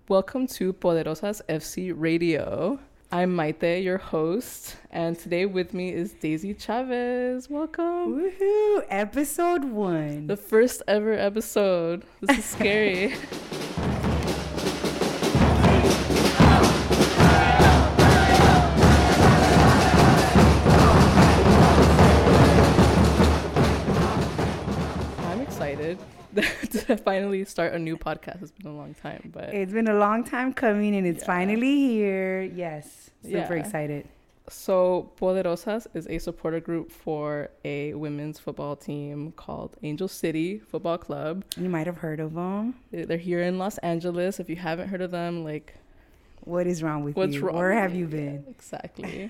Welcome to Poderosas FC Radio. I'm Maite, your host, and today with me is Daisy Chavez. Welcome. Woohoo! Episode 1. The first ever episode. This is scary. I'm excited to finally start a new podcast. It's been a long time, but It's been a long time coming and it's finally here. Yes. Super excited. So Poderosas is a supporter group for a women's football team called Angel City Football Club. You might have heard of them. They're here in Los Angeles. If you haven't heard of them, What is wrong with what's you? wrong? Where have you been? Exactly.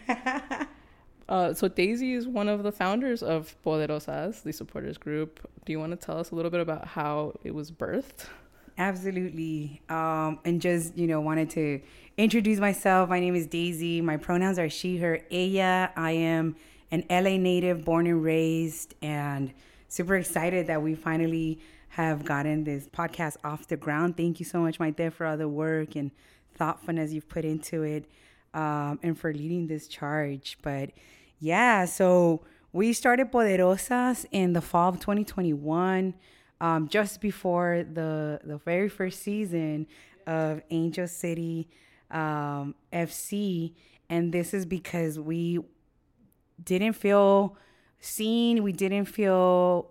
So Daisy is one of the founders of Poderosas, the supporters group. Do you want to tell us a little bit about how it was birthed? Absolutely. And just, wanted to introduce myself. My name is Daisy. My pronouns are she, her, ella. I am an LA native, born and raised, and super excited that we finally have gotten this podcast off the ground. Thank you so much, Maite, for all the work and thoughtfulness you've put into it, and for leading this charge. But yeah, so we started Poderosas in the fall of 2021. Just before the very first season of Angel City FC. And this is because we didn't feel seen. We didn't feel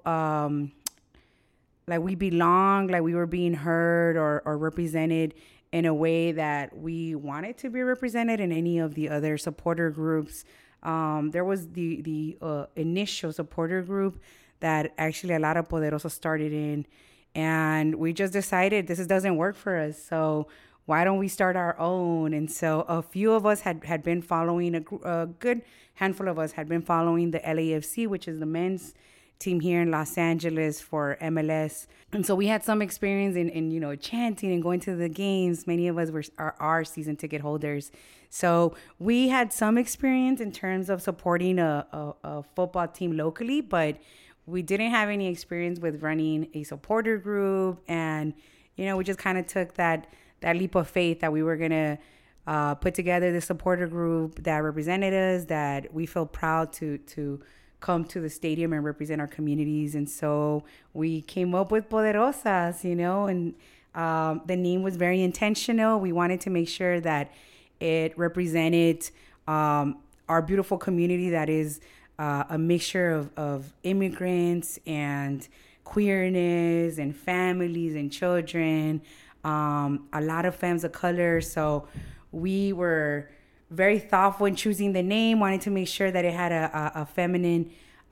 like we belonged, like we were being heard or represented in a way that we wanted to be represented in any of the other supporter groups. There was the initial supporter group that actually a lot of Poderosa started in. And we just decided this doesn't work for us. So why don't we start our own? And so a few of us had been following, a good handful of us had been following the LAFC, which is the men's team here in Los Angeles for MLS. And so we had some experience in chanting and going to the games. Many of us are season ticket holders. So we had some experience in terms of supporting a football team locally, but we didn't have any experience with running a supporter group. And, we just kind of took that leap of faith that we were going to put together the supporter group that represented us, that we feel proud to come to the stadium and represent our communities. And so we came up with Poderosas, and the name was very intentional. We wanted to make sure that it represented our beautiful community that is a mixture of immigrants and queerness and families and children, a lot of femmes of color. So we were very thoughtful in choosing the name, wanted to make sure that it had a feminine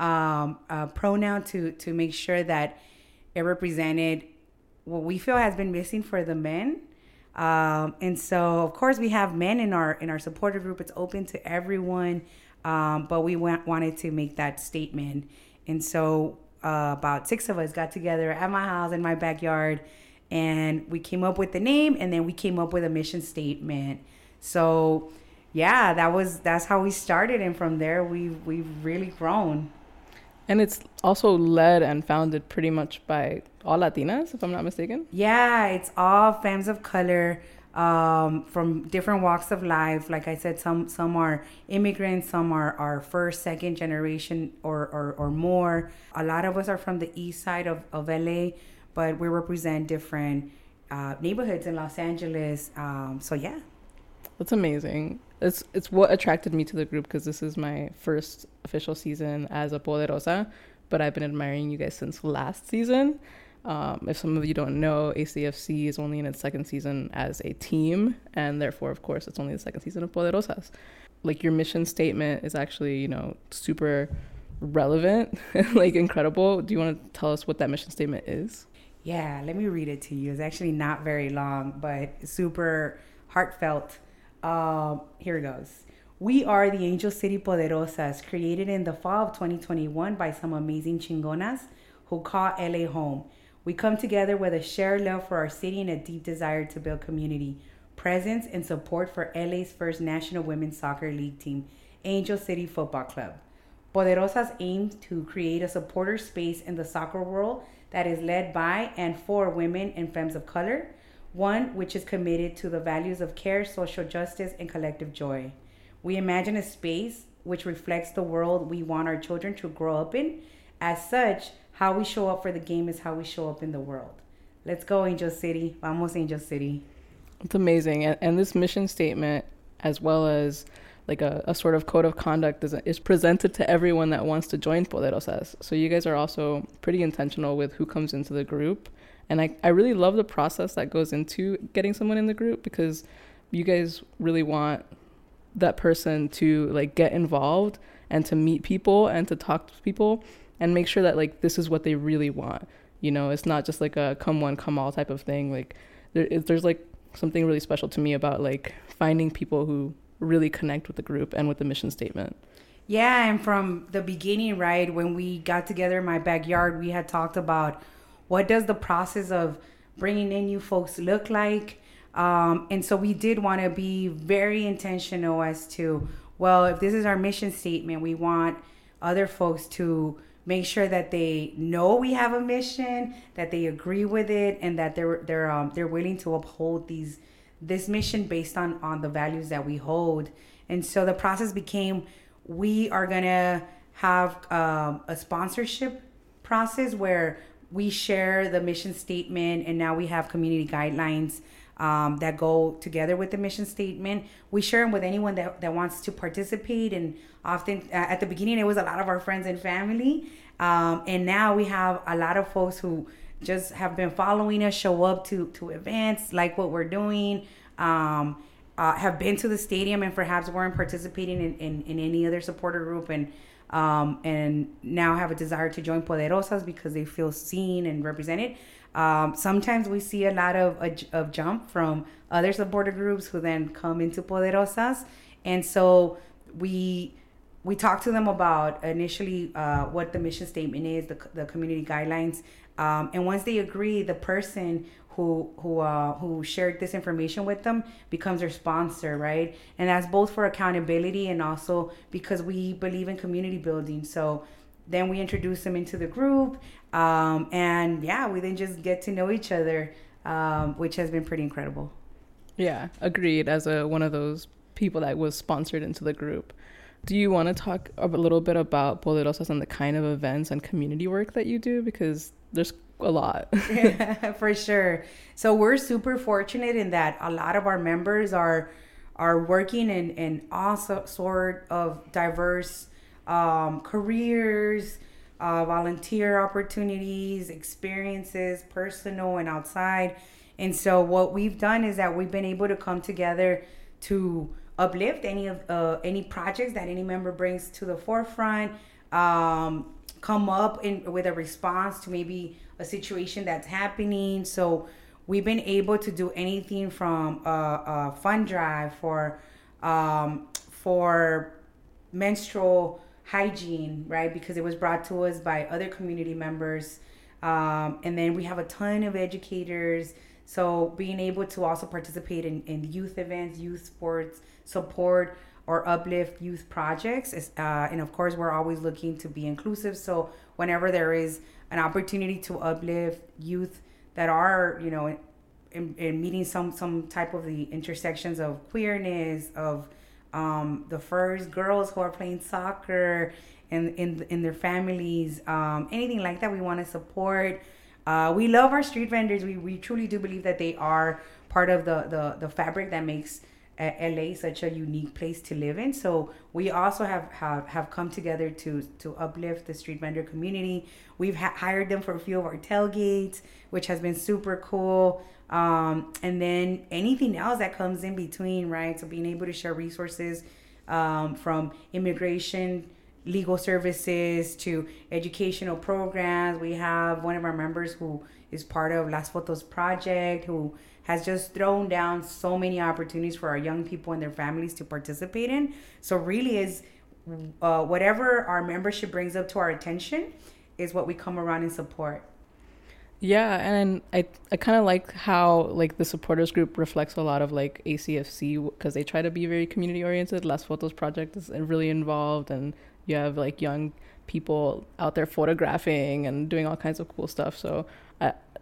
pronoun to make sure that it represented what we feel has been missing for the men. And so, of course, we have men in our supporter group. It's open to everyone. But we wanted to make that statement. And so about 6 of us got together at my house in my backyard, and we came up with the name, and then we came up with a mission statement. So yeah, that's how we started. And from there, we've really grown. And it's also led and founded pretty much by all Latinas, if I'm not mistaken. Yeah, it's all femmes of color. From different walks of life. Like I said, some are immigrants, some are first, second generation or more. A lot of us are from the east side of LA, but we represent different neighborhoods in Los Angeles. So yeah. That's amazing. It's what attracted me to the group, because this is my first official season as a Poderosa, but I've been admiring you guys since last season. If some of you don't know, ACFC is only in its second season as a team, and therefore, of course, it's only the second season of Poderosas. Like, your mission statement is actually, super relevant and incredible. Do you want to tell us what that mission statement is? Yeah, let me read it to you. It's actually not very long, but super heartfelt. Here it goes. We are the Angel City Poderosas, created in the fall of 2021 by some amazing chingonas who call LA home. We come together with a shared love for our city and a deep desire to build community, presence, and support for LA's first National Women's Soccer League team, Angel City Football Club. Poderosas aims to create a supporter space in the soccer world that is led by and for women and femmes of color. one which is committed to the values of care, social justice, and collective joy. We imagine a space which reflects the world we want our children to grow up in. As such, how we show up for the game is how we show up in the world. Let's go, Angel City. Vamos, Angel City. It's amazing. And this mission statement, as well as like a sort of code of conduct, is presented to everyone that wants to join Poderosas. So you guys are also pretty intentional with who comes into the group. And I really love the process that goes into getting someone in the group, because you guys really want that person to like get involved and to meet people and to talk to people and make sure that like this is what they really want. You know, it's not just like a come one, come all type of thing. Like there's like something really special to me about like finding people who really connect with the group and with the mission statement. Yeah, and from the beginning, right, when we got together in my backyard, we had talked about what does the process of bringing in new folks look like. And so we did want to be very intentional as to, well, if this is our mission statement, we want other folks to make sure that they know we have a mission, that they agree with it, and that they're willing to uphold this mission based on the values that we hold. And so the process became, we are gonna have a sponsorship process where we share the mission statement, and now we have community guidelines that go together with the mission statement. We share them with anyone that wants to participate. And often at the beginning, it was a lot of our friends and family. And now we have a lot of folks who just have been following us, show up to events, like what we're doing, have been to the stadium and perhaps weren't participating in any other supporter group, and now have a desire to join Poderosas because they feel seen and represented. Sometimes we see a lot of jump from other supporter groups who then come into Poderosas. And so we talk to them about initially what the mission statement is, the community guidelines. And once they agree, the person who shared this information with them becomes their sponsor, right? And that's both for accountability and also because we believe in community building. So then we introduce them into the group, and yeah, we then just get to know each other, which has been pretty incredible. Yeah, agreed. As one of those people that was sponsored into the group, do you want to talk a little bit about Poderosas and the kind of events and community work that you do? Because there's a lot. Yeah, for sure. So we're super fortunate in that a lot of our members are working in all sort of diverse careers, volunteer opportunities, experiences, personal and outside. And so what we've done is that we've been able to come together to uplift any projects that any member brings to the forefront, come up with a response to maybe a situation that's happening. So we've been able to do anything from a fund drive for menstrual hygiene, right? Because it was brought to us by other community members. And then we have a ton of educators. So being able to also participate in youth events, youth sports, support or uplift youth projects. And of course, we're always looking to be inclusive. So whenever there is an opportunity to uplift youth that are, in meeting some type of the intersections of queerness, of the first girls who are playing soccer in their families, anything like that, we want to support. We love our street vendors. We truly do believe that they are part of the fabric that makes LA such a unique place to live in. So we also have come together to uplift the street vendor community. We've hired them for a few of our tailgates, which has been super cool. And then anything else that comes in between, right? So being able to share resources from immigration, legal services to educational programs. We have one of our members who is part of Las Fotos Project, who has just thrown down so many opportunities for our young people and their families to participate in. So really is whatever our membership brings up to our attention is what we come around and support. Yeah, and I kind of like how like the supporters group reflects a lot of like ACFC, because they try to be very community oriented. Las Fotos Project is really involved, and you have like young people out there photographing and doing all kinds of cool stuff. So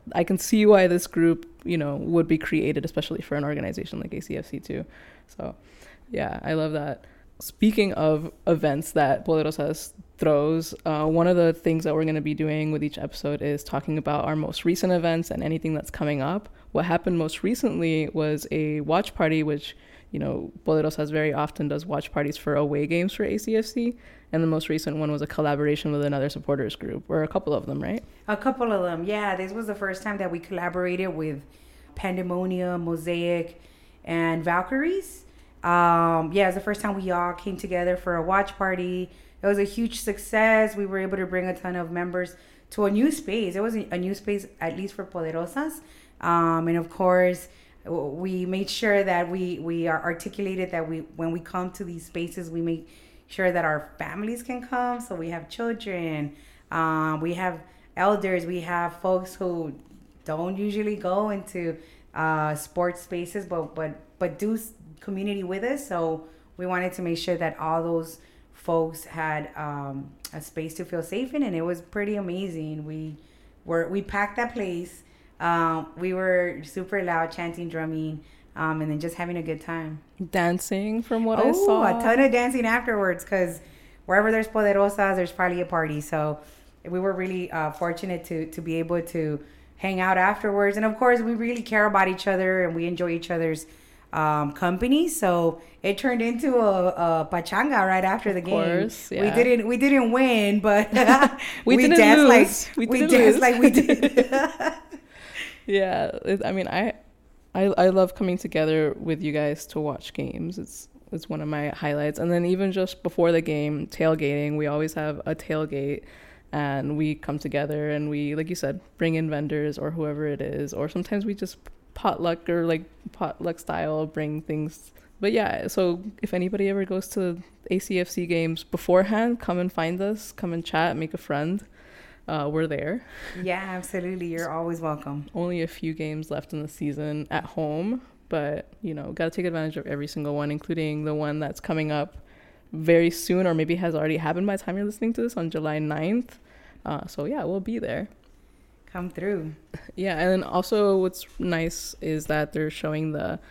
I can see why this group, would be created, especially for an organization like ACFC too. So yeah, I love that. Speaking of events that Poderosas throws, one of the things that we're going to be doing with each episode is talking about our most recent events and anything that's coming up. What happened most recently was a watch party, which, Poderosas very often does watch parties for away games for ACFC. And the most recent one was a collaboration with another supporters group, or a couple of them, right? A couple of them, yeah. This was the first time that we collaborated with Pandemonium, Mosaic, and Valkyries. It's the first time we all came together for a watch party. It was a huge success. We were able to bring a ton of members to a new space. It was a new space, at least for Poderosas. And of course, we made sure that we are articulated that when we come to these spaces, we make sure that our families can come. So we have children, we have elders, we have folks who don't usually go into sports spaces, but do community with us. So we wanted to make sure that all those folks had a space to feel safe in, and it was pretty amazing. We packed that place. We were super loud, chanting, drumming, and then just having a good time. Dancing, from what I saw. A ton of dancing afterwards, because wherever there's Poderosas, there's probably a party. So we were really fortunate to be able to hang out afterwards. And of course, we really care about each other and we enjoy each other's company. So it turned into a pachanga right after the game. Course, yeah. We didn't win, but we didn't danced lose. we danced like we did. Yeah, I love coming together with you guys to watch games. It's one of my highlights. And then even just before the game, tailgating, we always have a tailgate, and we come together and we, like you said, bring in vendors or whoever it is, or sometimes we just potluck style bring things. But yeah, so if anybody ever goes to ACFC games beforehand, come and find us, come and chat, make a friend. We're there. Yeah, absolutely. You're always welcome. Only a few games left in the season at home, but got to take advantage of every single one, including the one that's coming up very soon, or maybe has already happened by the time you're listening to this, on July 9th. So yeah, we'll be there. Come through. Yeah, and then also what's nice is that they're showing the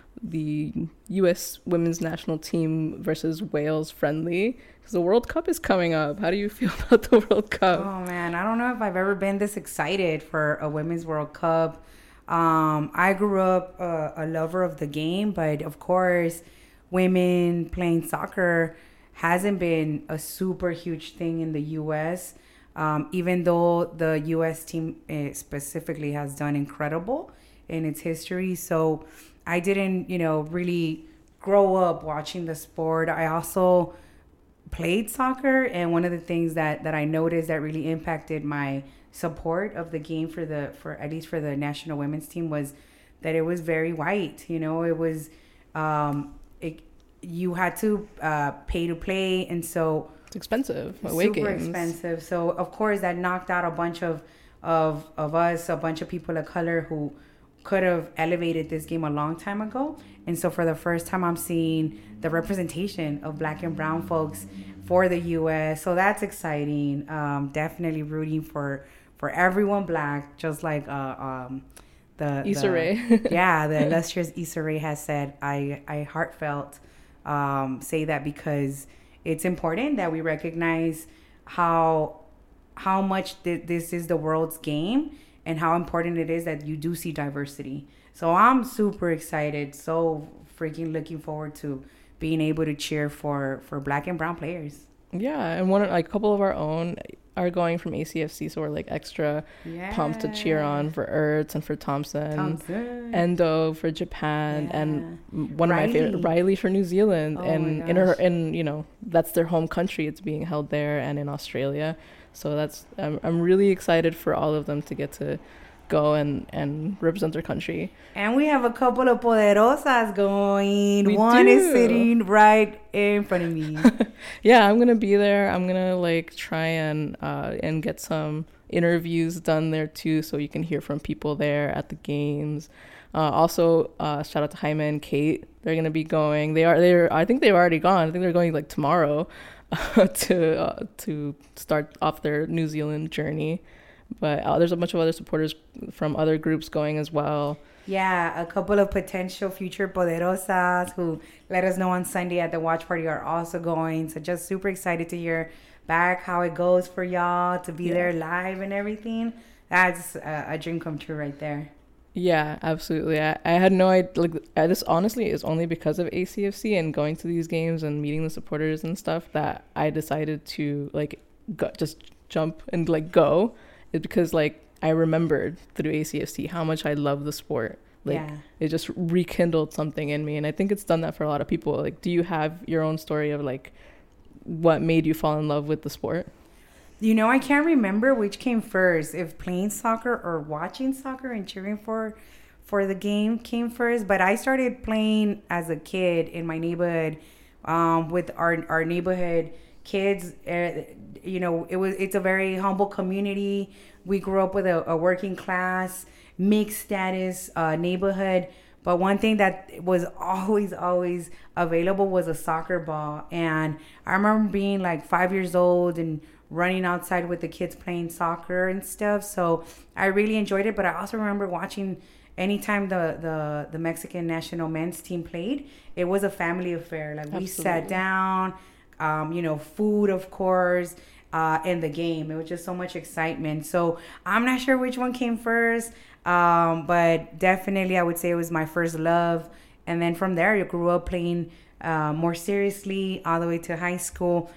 U.S. women's national team versus Wales friendly, because the World Cup is coming up. How do you feel about the World Cup? Oh man, I don't know if I've ever been this excited for a women's World Cup. I grew up a lover of the game, but of course, women playing soccer hasn't been a super huge thing in the U.S., even though the U.S. team specifically has done incredible in its history. So I didn't, really grow up watching the sport. I also played soccer, and one of the things that I noticed that really impacted my support of the game for at least for the national women's team was that it was very white. It was you had to pay to play, and so it's expensive. Super expensive. So of course that knocked out a bunch of us, a bunch of people of color who could have elevated this game a long time ago. And so for the first time, I'm seeing the representation of Black and brown folks for the U.S. So that's exciting. Definitely rooting for everyone Black, just like the Issa Rae. Yeah, the illustrious Issa Rae has said. I heartfelt say that, because it's important that we recognize how much this is the world's game, and how important it is that you do see diversity. So I'm super excited, so freaking looking forward to being able to cheer for Black and brown players. Yeah, and a couple of our own are going from ACFC, so we're like extra pumped to cheer on for Ertz and for Thompson. Endo for Japan, and one of my favorite, Riley, for New Zealand. And that's their home country. It's being held there and in Australia. So I'm really excited for all of them to get to go and represent their country. And we have a couple of Poderosas going. One is sitting right in front of me. Yeah, I'm gonna be there. I'm gonna try and get some interviews done there too, so you can hear from people there at the games. Also, shout out to Jaime and Kate. They're gonna be going. I think they've already gone. I think they're going tomorrow to start off their New Zealand journey. But there's a bunch of other supporters from other groups going as well. Yeah, a couple of potential future poderosas who let us know on Sunday at the watch party are also going. So just super excited to hear back how it goes for y'all, to be there live and everything. That's a dream come true right there. Yeah, absolutely. I had no idea. Like, this honestly is only because of ACFC and going to these games and meeting the supporters and stuff that I decided to like just jump and like go. It's because like I remembered through ACFC how much I love the sport. Like, it just rekindled something in me, and I think it's done that for a lot of people. Like, do you have your own story of like what made you fall in love with the sport? I can't remember which came first, if playing soccer or watching soccer and cheering for the game came first. But I started playing as a kid in my neighborhood, with our neighborhood kids. It's a very humble community. We grew up with a working class, mixed status neighborhood. But one thing that was always available was a soccer ball. And I remember being like 5 years old and running outside with the kids playing soccer and stuff. So I really enjoyed it. But I also remember watching anytime the Mexican national men's team played, it was a family affair. Like, we sat down, food, of course, and the game. It was just so much excitement. So I'm not sure which one came first. But definitely I would say it was my first love. And then from there, I grew up playing more seriously all the way to high school,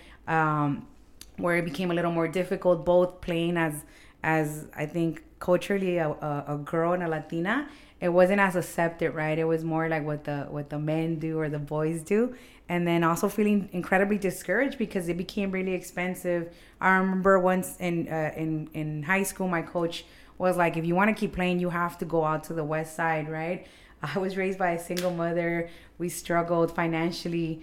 where it became a little more difficult, both playing as I think culturally a girl and a Latina. It wasn't as accepted, right? It was more like what the men do or the boys do. And then also feeling incredibly discouraged because it became really expensive. I remember once in high school, my coach was like, if you want to keep playing, you have to go out to the west side, right? I was raised by a single mother. We struggled financially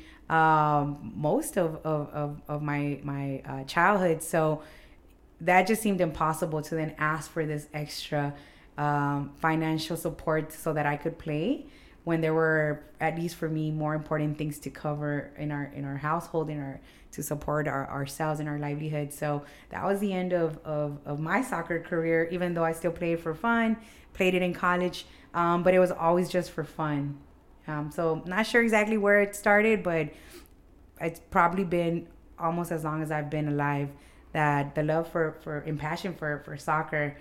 most of my childhood. So that just seemed impossible to then ask for this extra financial support so that I could play, when there were, at least for me, more important things to cover in our household, to support ourselves and our livelihood. So that was the end of my soccer career, even though I still played for fun, played it in college, but it was always just for fun. So not sure exactly where it started, but it's probably been almost as long as I've been alive that the love for and passion for soccer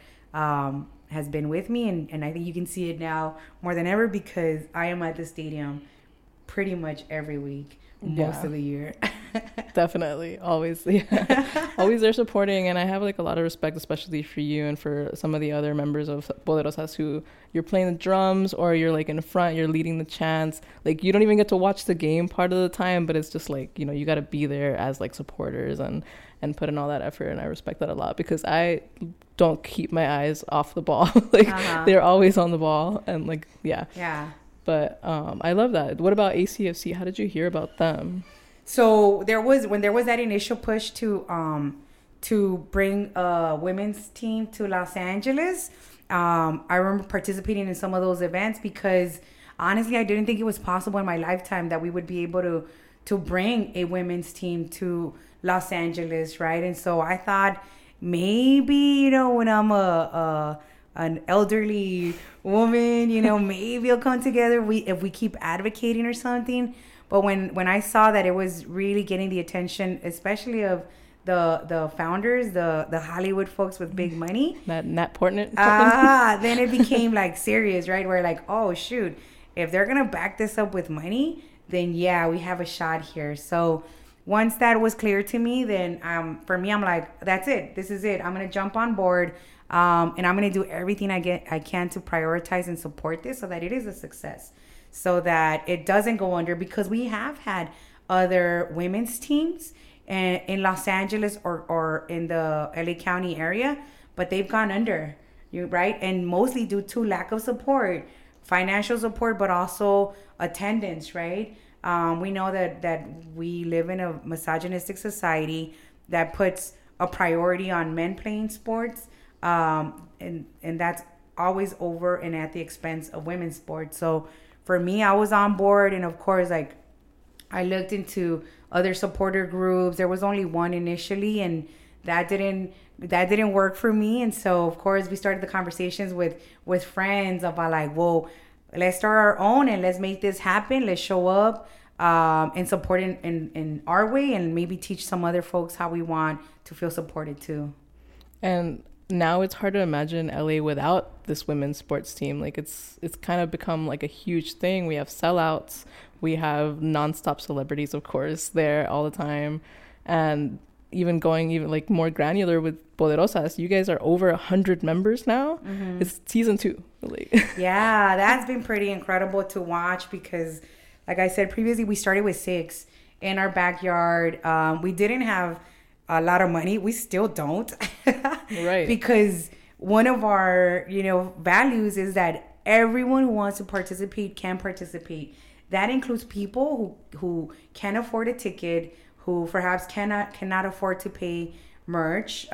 has been with me. And I think you can see it now more than ever because I am at the stadium pretty much every week, most of the year. Definitely. Always. Yeah. Always there supporting. And I have like a lot of respect, especially for you and for some of the other members of Poderosas who you're playing the drums or you're like in front, you're leading the chants. Like, you don't even get to watch the game part of the time, but it's just like, you got to be there as like supporters and put in all that effort. And I respect that a lot because I don't keep my eyes off the ball. Like, they're always on the ball. And like, yeah. But I love that. What about ACFC? How did you hear about them? So when there was that initial push to bring a women's team to Los Angeles, I remember participating in some of those events because honestly, I didn't think it was possible in my lifetime that we would be able to bring a women's team to Los Angeles, right? And so I thought maybe, when I'm an elderly woman, maybe it'll come together if we keep advocating or something. But when I saw that it was really getting the attention, especially of the founders, the Hollywood folks with big money, that Nat Portman, then it became like serious, right? We're like, oh shoot, if they're gonna back this up with money, then yeah, we have a shot here. So once that was clear to me, then for me, I'm like, that's it. This is it. I'm gonna jump on board, and I'm gonna do everything I can to prioritize and support this so that it is a success, so that it doesn't go under. Because we have had other women's teams in Los Angeles or in the LA County area, but they've gone under, right? And mostly due to lack of support, financial support, but also attendance, right? We know that we live in a misogynistic society that puts a priority on men playing sports, and that's always over and at the expense of women's sports. So for me, I was on board, and of course, like, I looked into other supporter groups. There was only one initially, and that didn't work for me. And so of course we started the conversations with friends about like, well, let's start our own and let's make this happen. Let's show up and support in our way, and maybe teach some other folks how we want to feel supported too. And now it's hard to imagine LA without this women's sports team. Like it's kind of become like a huge thing. We have sellouts, we have nonstop celebrities, of course, there all the time. And even like more granular with Poderosas, you guys are over 100 members now. Mm-hmm. It's season 2. Like. Yeah, that's been pretty incredible to watch because, like I said previously, we started with 6 in our backyard. We didn't have a lot of money. We still don't. Right. Because one of our, values is that everyone who wants to participate can participate. That includes people who can afford a ticket, who perhaps cannot afford to pay merch.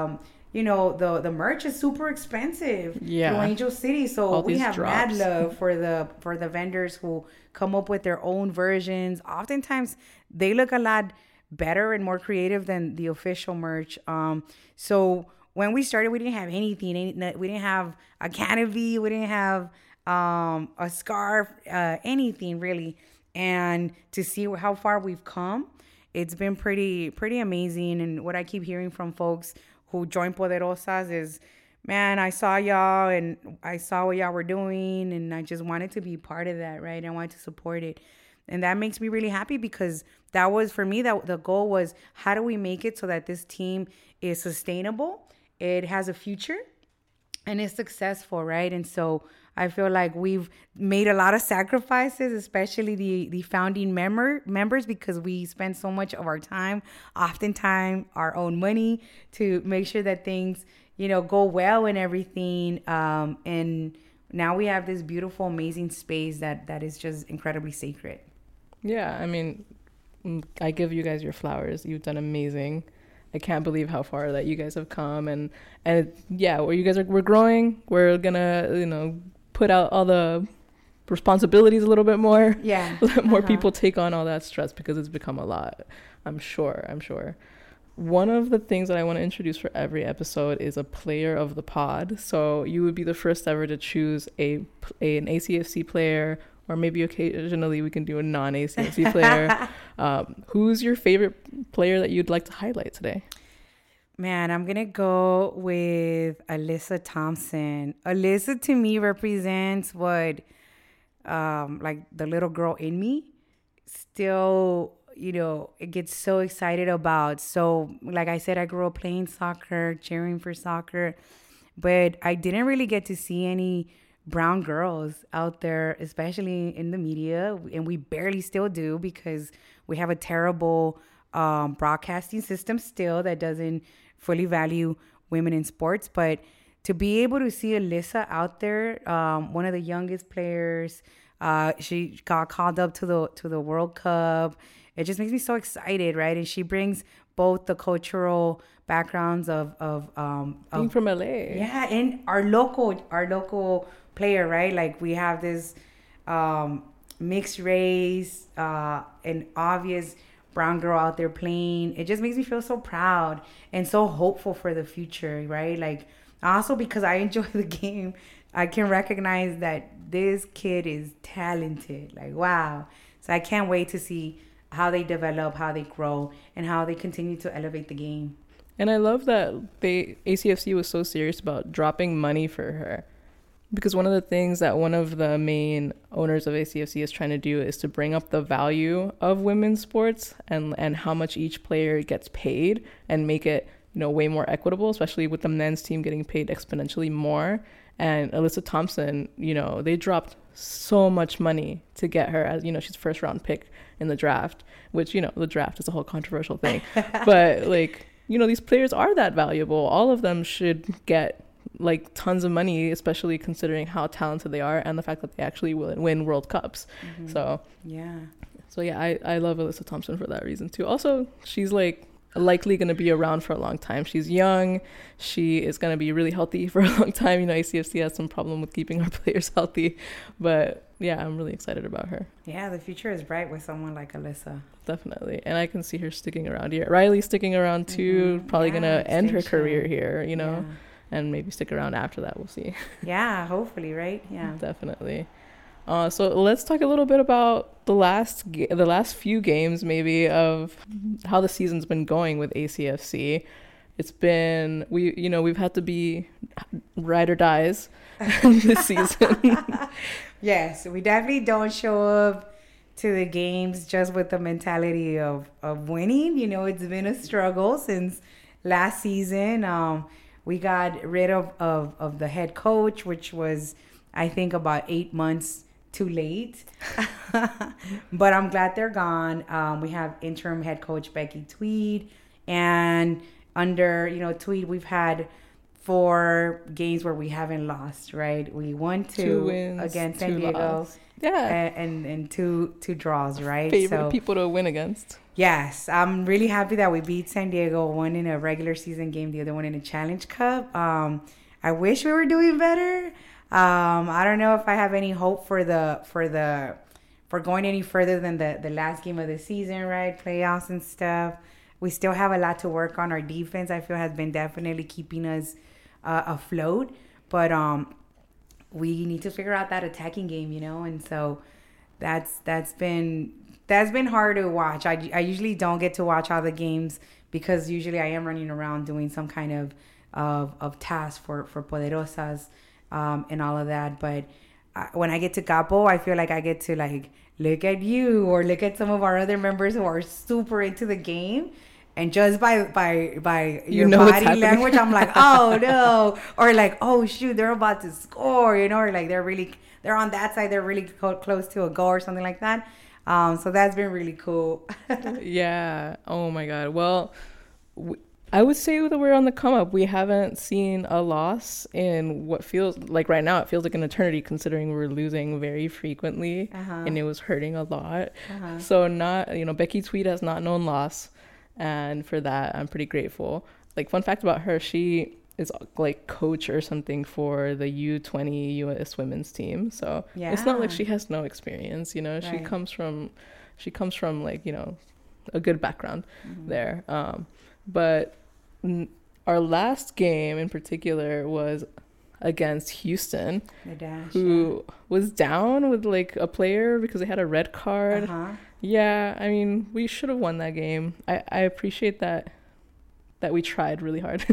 The merch is super expensive. Yeah. Through Angel City. So all we have drops. mad love for the vendors who come up with their own versions. Oftentimes they look a lot better and more creative than the official merch. So when we started, we didn't have anything. We didn't have a canopy. We didn't have a scarf, anything really. And to see how far we've come, it's been pretty amazing. And what I keep hearing from folks who joined Poderosas is, man, I saw y'all and I saw what y'all were doing, and I just wanted to be part of that, right? I wanted to support it. And that makes me really happy because that was, for me, that the goal was, how do we make it so that this team is sustainable, it has a future, and it's successful, right? And so I feel like we've made a lot of sacrifices, especially the founding members, because we spend so much of our time, oftentimes our own money, to make sure that things, go well and everything. And now we have this beautiful, amazing space that is just incredibly sacred. Yeah, I mean, I give you guys your flowers. You've done amazing. I can't believe how far that you guys have come. And yeah, we're growing. We're gonna, put out all the responsibilities a little bit more. Yeah. Let more people take on all that stress because it's become a lot. I'm sure. One of the things that I want to introduce for every episode is a player of the pod. So you would be the first ever to choose an ACFC player, or maybe occasionally we can do a non-ACFC player. Who's your favorite player that you'd like to highlight today? Man, I'm going to go with Alyssa Thompson. Alyssa, to me, represents what, like, the little girl in me still, it gets so excited about. So, like I said, I grew up playing soccer, cheering for soccer, but I didn't really get to see any brown girls out there, especially in the media, and we barely still do because we have a terrible broadcasting system still that doesn't fully value women in sports. But to be able to see Alyssa out there, one of the youngest players, she got called up to the World Cup. It just makes me so excited, right? And she brings both the cultural backgrounds of being from LA. Yeah, and our local player, right? Like we have this mixed race, an obvious brown girl out there playing. It just makes me feel so proud and so hopeful for the future, right? Like also because I enjoy the game, I can recognize that this kid is talented. Like, wow. So I can't wait to see how they develop, how they grow, and how they continue to elevate the game. And I love that ACFC was so serious about dropping money for her. Because one of the things that one of the main owners of ACFC is trying to do is to bring up the value of women's sports and how much each player gets paid and make it, way more equitable, especially with the men's team getting paid exponentially more. And Alyssa Thompson, they dropped so much money to get her as, she's first round pick in the draft, which, the draft is a whole controversial thing. But these players are that valuable. All of them should get like tons of money, especially considering how talented they are and the fact that they actually will win World Cups. Mm-hmm. So I love Alyssa Thompson for that reason too. Also, she's likely going to be around for a long time. She's young. She is going to be really healthy for a long time. ACFC has some problem with keeping our players healthy, but yeah, I'm really excited about her. Yeah, the future is bright with someone like Alyssa. Definitely. And I can see her sticking around here. Riley's sticking around too, probably going to end her career here, you know, and maybe stick around after that. We'll see. Yeah, hopefully, right? Yeah. Definitely. So let's talk a little bit about the last few games, maybe, of how the season's been going with ACFC. It's been, we've had to be ride or dies this season. Yes, we definitely don't show up to the games just with the mentality of winning. You know, it's been a struggle since last season. We got rid of the head coach, which was, I think, about 8 months too late. But I'm glad they're gone. We have interim head coach Becky Tweed. And under, Tweed, we've had 4 games where we haven't lost, right? We won 2 wins against San Diego. Loss. Yeah. And two draws, right? Favorite people to win against. Yes. I'm really happy that we beat San Diego, one in a regular season game, the other one in a Challenge Cup. I wish we were doing better. I don't know if I have any hope for going any further than the last game of the season, right? Playoffs and stuff. We still have a lot to work on. Our defense, I feel, has been definitely keeping us afloat. But we need to figure out that attacking game, and so that's been hard to watch. I usually don't get to watch all the games because usually I am running around doing some kind of task for Poderosas and all of that. But when I get to Capo, I feel like I get to look at you or look at some of our other members who are super into the game. And just by your body language, I'm like, oh no, or oh shoot, they're about to score, or they're on that side, they're really close to a goal or something like that. So that's been really cool. Yeah. Oh my God. Well, I would say that we're on the come up. We haven't seen a loss in what feels like right now. It feels like an eternity considering we're losing very frequently, and it was hurting a lot. So Becky Tweed has not known loss. And for that, I'm pretty grateful. Fun fact about her, she is coach or something for the U20 U.S. women's team. So it's not like she has no experience, Right. She comes from a good background there. But our last game in particular was against Houston, who was down with a player because they had a red card. Yeah, I mean, we should have won that game. I appreciate that we tried really hard.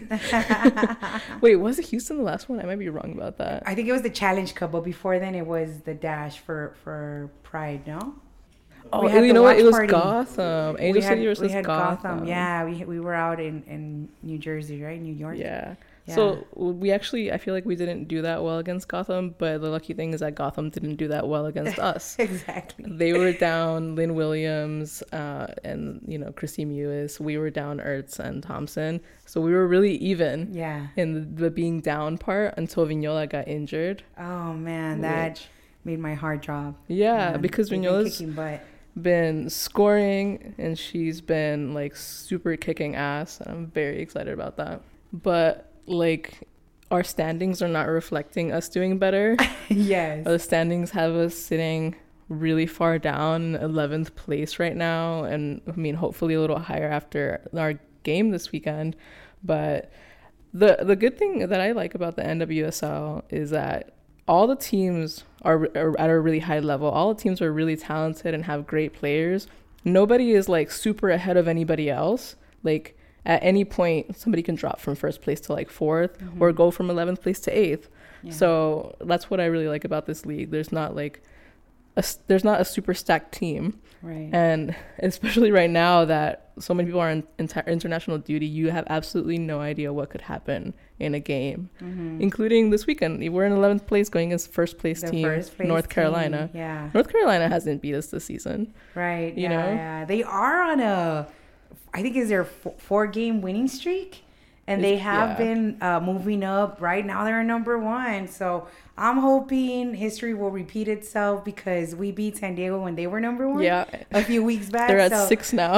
Wait, was it Houston the last one? I might be wrong about that. I think it was the Challenge Cup, but before then it was the Dash for Pride, no? Oh, you know what? It was Gotham. Angel City versus Gotham. Yeah, we were out in New Jersey, right? New York. Yeah. So I feel like we didn't do that well against Gotham, but the lucky thing is that Gotham didn't do that well against us. Exactly. They were down Lynn Williams and Christy Mewis. We were down Ertz and Thompson. So we were really even in the being down part until Vignola got injured. Oh man, that made my heart drop. Yeah, because Vignola's been scoring and she's been super kicking ass, and I'm very excited about that. But our standings are not reflecting us doing better. Yes. The standings have us sitting really far down, 11th place right now. And I mean, hopefully a little higher after our game this weekend. But the good thing that I like about the NWSL is that all the teams are at a really high level. All the teams are really talented and have great players. Nobody is super ahead of anybody else. At any point, somebody can drop from first place to 4th or go from 11th place to 8th. Yeah. So that's what I really like about this league. There's not there's not a super stacked team. Right. And especially right now that so many people are on international duty, you have absolutely no idea what could happen in a game, including this weekend. We're in 11th place going against first place team, North Carolina. Yeah. North Carolina hasn't beat us this season. Right. You know? Yeah. They are on I think is their 4-game winning streak, and they have been moving up. Right now they're number 1, so I'm hoping history will repeat itself because we beat San Diego when they were number 1 a few weeks back. They're at 6 now.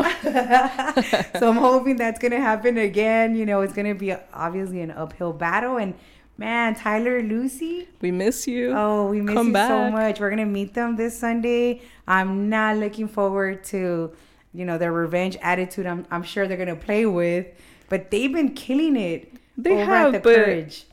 So I'm hoping that's gonna happen again. It's gonna be obviously an uphill battle, and Man, Tyler, Lucy. We miss you. Oh, we miss Come you back. so much. We're going to meet them this Sunday. I'm not looking forward to, their revenge attitude I'm sure they're going to play with. But they've been killing it They over have, at the Courage.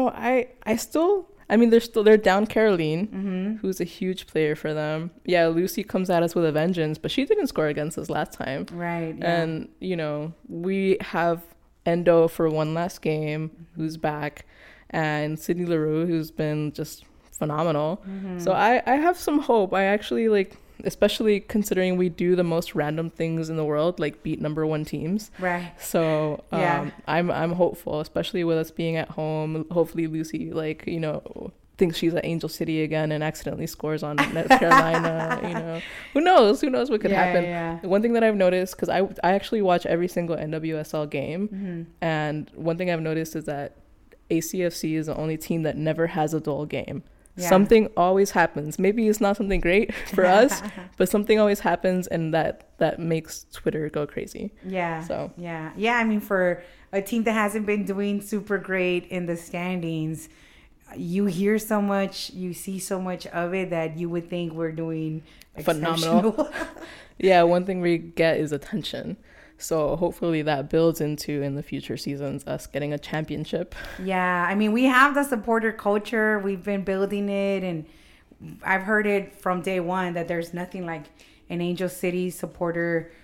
I mean, they're down Caroline, who's a huge player for them. Yeah, Lucy comes at us with a vengeance, but she didn't score against us last time. Right. Yeah. And, we have Endo for one last game, who's back, and Sydney Leroux, who's been just phenomenal. So I have some hope. I actually especially considering we do the most random things in the world, like beat number one teams. Right. So I'm hopeful, especially with us being at home. Hopefully Lucy, thinks she's at Angel City again and accidentally scores on North Carolina. Who knows what could happen. Yeah. One thing that I've noticed, because I actually watch every single NWSL game, and one thing I've noticed is that ACFC is the only team that never has a dull game. Yeah. Something always happens. Maybe it's not something great for us, but something always happens, and that makes Twitter go crazy. Yeah. So yeah. I mean, for a team that hasn't been doing super great in the standings, you hear so much, you see so much of it that you would think we're doing phenomenal. Yeah, one thing we get is attention. So hopefully that builds into, in the future seasons, us getting a championship. Yeah, I mean, we have the supporter culture. We've been building it, and I've heard it from day one that there's nothing like an Angel City supporter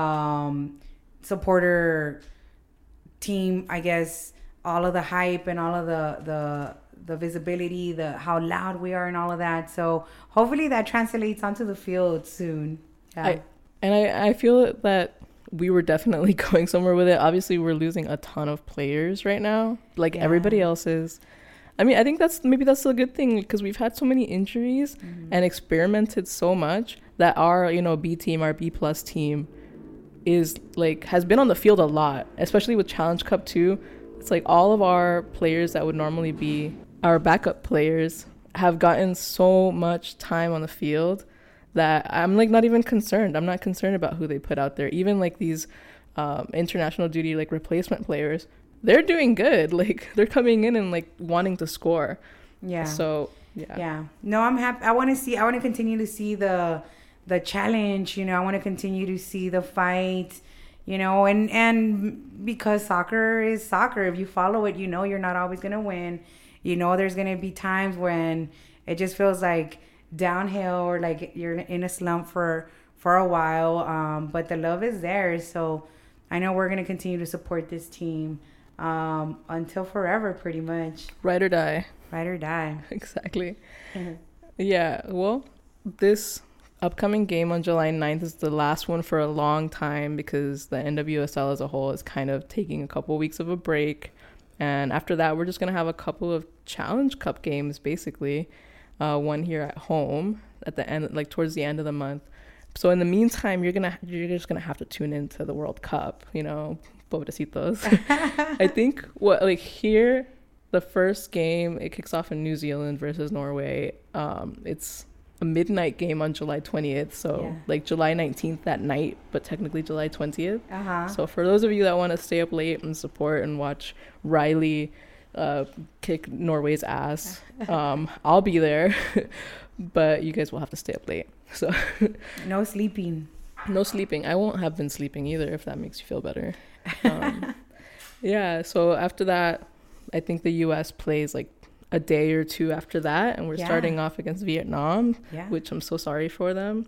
team. I guess all of the hype and all of the visibility, how loud we are and all of that. So hopefully that translates onto the field soon. Yeah. I feel that we were definitely going somewhere with it. Obviously, we're losing a ton of players right now, everybody else is. I mean, I think that's a good thing, because we've had so many injuries and experimented so much that our, B team, our B plus team is has been on the field a lot, especially with Challenge Cup 2. It's all of our players that would normally be our backup players have gotten so much time on the field that I'm not even concerned. I'm not concerned about who they put out there. Even these international duty replacement players, they're doing good. They're coming in and wanting to score. Yeah. So yeah. No, I'm happy. I want to continue to see the challenge. I want to continue to see the fight. And because soccer is soccer, if you follow it, you're not always gonna win. There's gonna be times when it just feels like downhill, or you're in a slump for a while, but the love is there. So I know we're going to continue to support this team until forever, pretty much. Ride or die. Exactly. Yeah, well, this upcoming game on July 9th is the last one for a long time, because the NWSL as a whole is kind of taking a couple weeks of a break, and after that we're just going to have a couple of Challenge Cup games, basically. One here at home at the end, towards the end of the month. So in the meantime, you're just gonna have to tune into the World Cup, pobrecitos. I think here, the first game, it kicks off in New Zealand versus Norway. It's a midnight game on July 20th, so July 19th that night, but technically July 20th. So for those of you that want to stay up late and support and watch Riley kick Norway's ass, I'll be there, but you guys will have to stay up late. So no sleeping. I won't have been sleeping either, if that makes you feel better. Yeah, so after that, I think the US plays a day or two after that, and we're starting off against Vietnam, which I'm so sorry for them.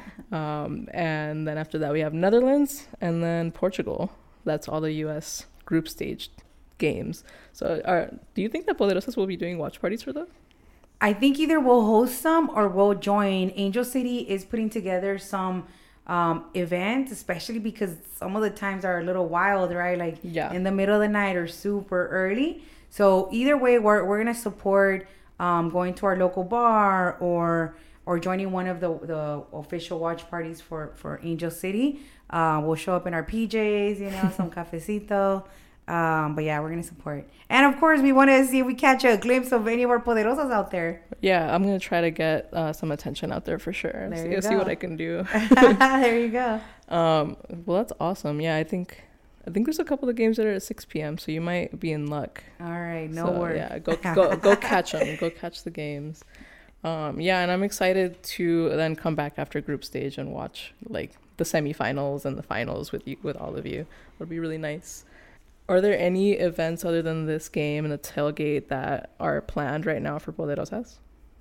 And then after that we have Netherlands and then Portugal. That's all the US group stage games. So do you think that Poderosas will be doing watch parties for those? I think either we'll host some or we'll join. Angel City is putting together some events, especially because some of the times are a little wild, right? In the middle of the night or super early. So either way, we're gonna support going to our local bar or joining one of the official watch parties for Angel City. We'll show up in our PJs, some cafecito. But yeah, we're going to support. And of course, we want to see if we catch a glimpse of any of our poderosas out there. Yeah, I'm going to try to get some attention out there for sure. See what I can do. There you go. Well, that's awesome. Yeah, I think I think there's a couple of games that are at 6 p.m., so you might be in luck. All right, no So, worries. yeah, go catch them. Go catch the games. Yeah, and I'm excited to then come back after group stage and watch like the semifinals and the finals with you, with all of you. It'll be really nice. Are there any events other than this game and the tailgate that are planned right now for Poderosas?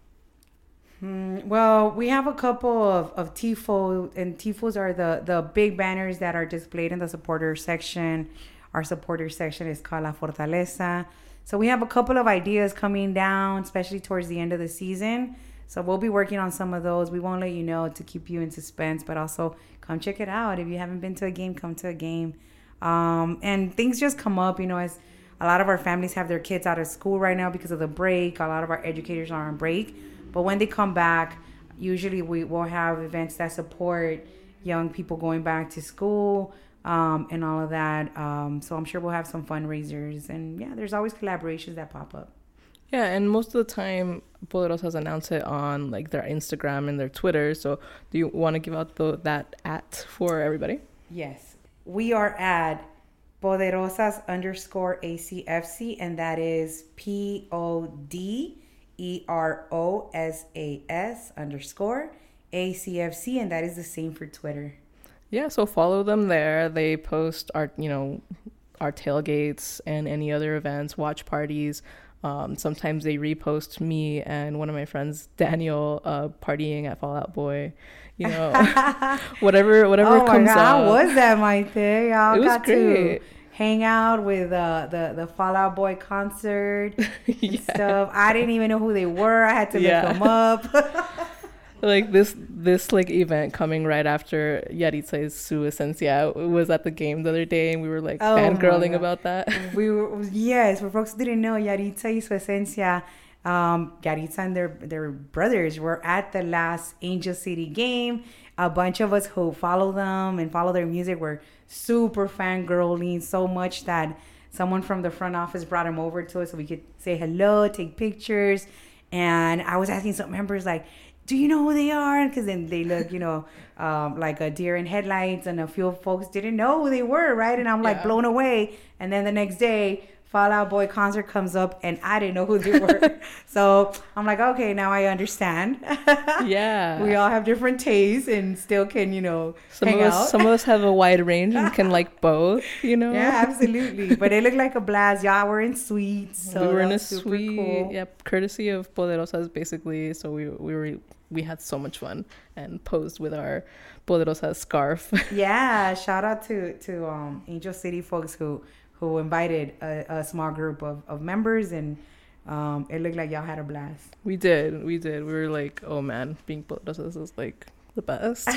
Well, we have a couple of tifo, and tifos are the big banners that are displayed in the supporter section. Our supporter section is called La Fortaleza. So we have a couple of ideas coming down, especially towards the end of the season. So we'll be working on some of those. We won't let you know to keep you in suspense, but also come check it out. If you haven't been to a game, come to a game. And things just come up, as a lot of our families have their kids out of school right now because of the break. A lot of our educators are on break. But when they come back, usually we will have events that support young people going back to school, and all of that. So I'm sure we'll have some fundraisers. And yeah, there's always collaborations that pop up. Yeah, and most of the time, Poderosas announce it on like their Instagram and their Twitter. So do you want to give out that at for everybody? Yes. We are at Poderosas _ACFC, and that is PODEROSAS _ACFC, and that is the same for Twitter. Yeah, so follow them there. They post our tailgates and any other events, watch parties. Sometimes they repost me and one of my friends, Daniel, partying at Fallout Boy. Whatever Oh comes my God, out. how was that, Maite? Y'all It was got great. to hang out with the Fallout Boy concert and stuff. I didn't even know who they were. I had to look them up. Like this like event coming right after Yaritza's Su Esencia was at the game the other day, and we were like fangirling about that. Yes, for folks who didn't know, Yaritza y Su Esencia, Yaritza and their brothers were at the last Angel City game. A bunch of us who follow them and follow their music were super fangirling, so much that someone from the front office brought them over to us so we could say hello, take pictures. And I was asking some members, like, do you know who they are? Because then they look, like a deer in headlights, and a few folks didn't know who they were, right? And I'm like blown away. And then the next day, Fall Out Boy concert comes up, and I didn't know who they were. So I'm like, okay, now I understand. Yeah. We all have different tastes and still can, hang out. Some of us have a wide range and can like both, Yeah, absolutely. But it looked like a blast. Y'all were in suites. So we were in a suite. Cool. Yep, courtesy of Poderosas, basically. So we had so much fun and posed with our Poderosa scarf. Yeah, shout out to Angel City folks who invited a small group of members, and it looked like y'all had a blast. We did. We were like, oh man, being Poderosas is like the best.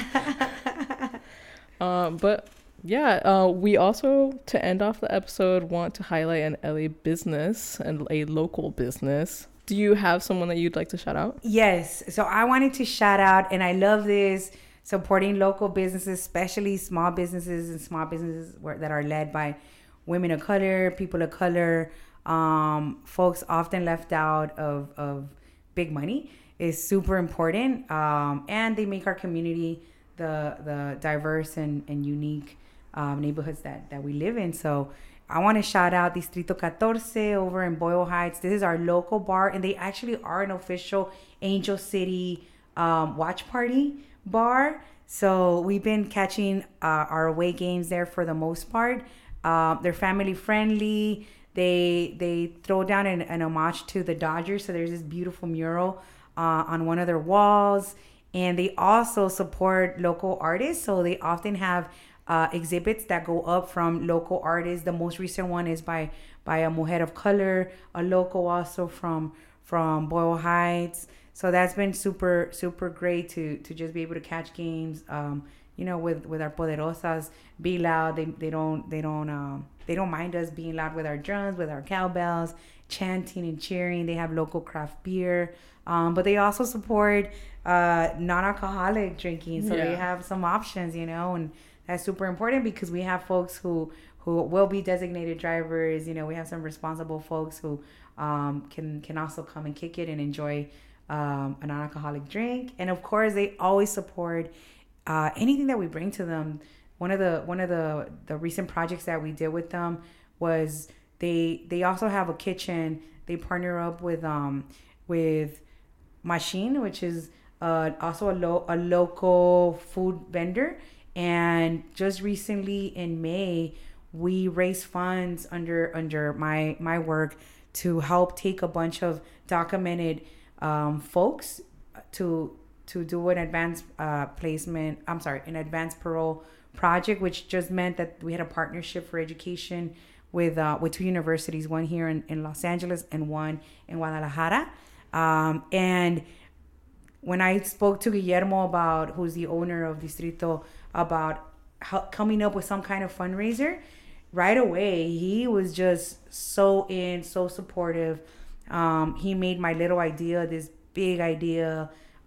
But yeah, we also, to end off the episode, want to highlight an LA business and a local business. Do you have someone that you'd like to shout out? Yes. So I wanted to shout out, and I love this, supporting local businesses, especially small businesses that are led by women of color, people of color, folks often left out of big money is super important. And they make our community the diverse and unique neighborhoods that we live in. So I want to shout out Distrito 14 over in Boyle Heights. This is our local bar, and they actually are an official Angel City watch party bar. So we've been catching our away games there for the most part. They're family friendly. They throw down an homage to the Dodgers. So there's this beautiful mural on one of their walls. And they also support local artists. So they often have exhibits that go up from local artists. The most recent one is by a mujer of color, a local also from Boyle Heights. So that's been super, super great to just be able to catch games, with our Poderosas, be loud. They don't mind us being loud with our drums, with our cowbells, chanting and cheering. They have local craft beer, but they also support non-alcoholic drinking. So they have some options, and that's super important because we have folks who will be designated drivers. We have some responsible folks who can also come and kick it and enjoy a non-alcoholic drink. And of course, they always support anything that we bring to them one of the recent projects that we did with them was they also have a kitchen. They partner up with Machine, which is also a local food vendor. And just recently in May, we raised funds under my work to help take a bunch of documented folks to do an advanced placement. I'm sorry, an advanced parole project, which just meant that we had a partnership for education with two universities, one here in Los Angeles and one in Guadalajara. And when I spoke to Guillermo who's the owner of Distrito, about coming up with some kind of fundraiser, right away he was just so supportive. He made my little idea this big idea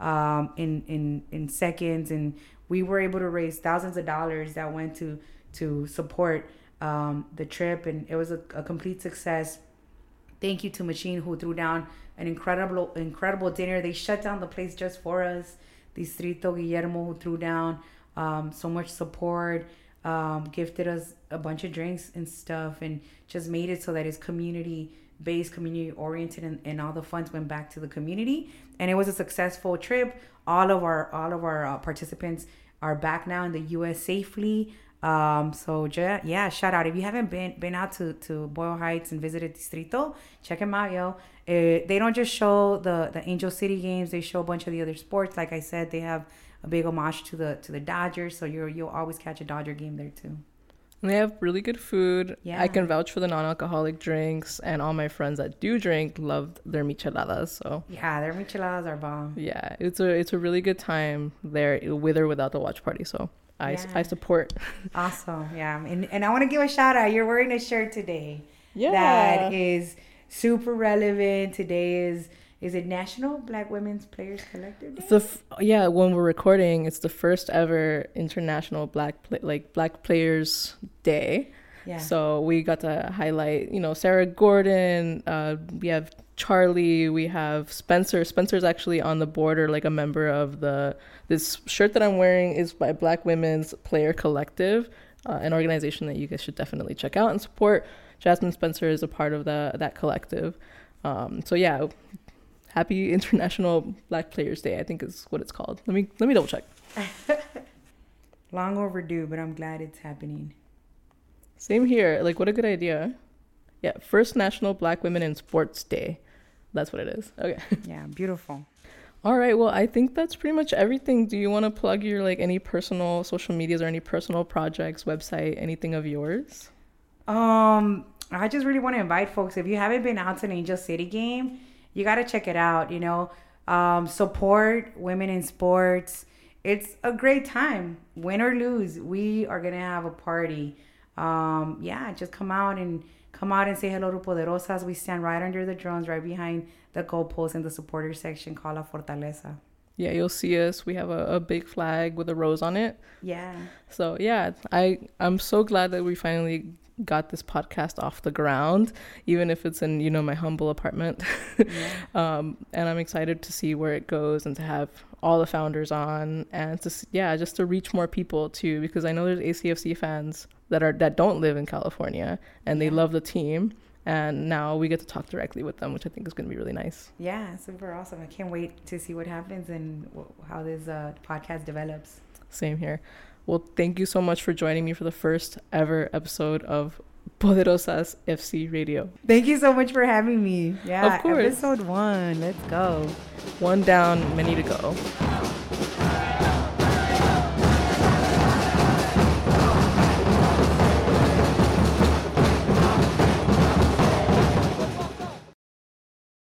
in seconds, and we were able to raise thousands of dollars that went to support the trip, and it was a complete success. Thank you to Machine, who threw down an incredible dinner. They shut down the place just for us. Distrito, Guillermo, who threw down so much support, gifted us a bunch of drinks and stuff, and just made it so that it's community-based, community-oriented, and all the funds went back to the community. And it was a successful trip. All of our participants are back now in the U.S. safely. So yeah, shout out. If you haven't been out to Boyle Heights and visited Distrito, check them out, yo. They don't just show the Angel City games. They show a bunch of the other sports. Like I said, they have a big homage to the Dodgers. So you'll always catch a Dodger game there too. And they have really good food. Yeah. I can vouch for the non-alcoholic drinks, and all my friends that do drink love their micheladas. So yeah, their micheladas are bomb. Yeah, it's a really good time there, with or without the watch party. So I support. Awesome. Yeah. And I want to give a shout out. You're wearing a shirt today. Yeah. That is super relevant. Today is it National Black Women's Players Collective Day? When we're recording, it's the first ever International Black Players Day. Yeah. So we got to highlight, Sarah Gordon. We have Charlie. We have Spencer. Spencer's actually on the board, or like a member of this shirt that I'm wearing is by Black Women's Player Collective, an organization that you guys should definitely check out and support. Jasmine Spencer is a part of that collective. So yeah, happy International Black Players Day, I think is what it's called. Let me double check. Long overdue, but I'm glad it's happening. Same here. Like, what a good idea. Yeah, first National Black Women in Sports Day. That's what it is. Okay. Yeah, beautiful. All right. Well, I think that's pretty much everything. Do you want to plug your any personal social medias or any personal projects, website, anything of yours? I just really want to invite folks. If you haven't been out to an Angel City game, you got to check it out. Support women in sports. It's a great time. Win or lose, we are gonna have a party. Just come out and say hello to Poderosas. We stand right under the drones, right behind the goalpost in the supporter section called La Fortaleza. Yeah, you'll see us. We have a big flag with a rose on it. Yeah. So yeah, I'm so glad that we finally got this podcast off the ground, even if it's in my humble apartment. Yeah. And I'm excited to see where it goes and to have all the founders on, and just to reach more people too, because I know there's ACFC fans that don't live in California and they love the team, and now we get to talk directly with them, which I think is going to be really nice. Yeah, super awesome. I can't wait to see what happens and how this podcast develops. Same here. Well, thank you so much for joining me for the first ever episode of Poderosas FC Radio. Thank you so much for having me. Yeah, of course. Episode 1. Let's go. 1 down, many to go.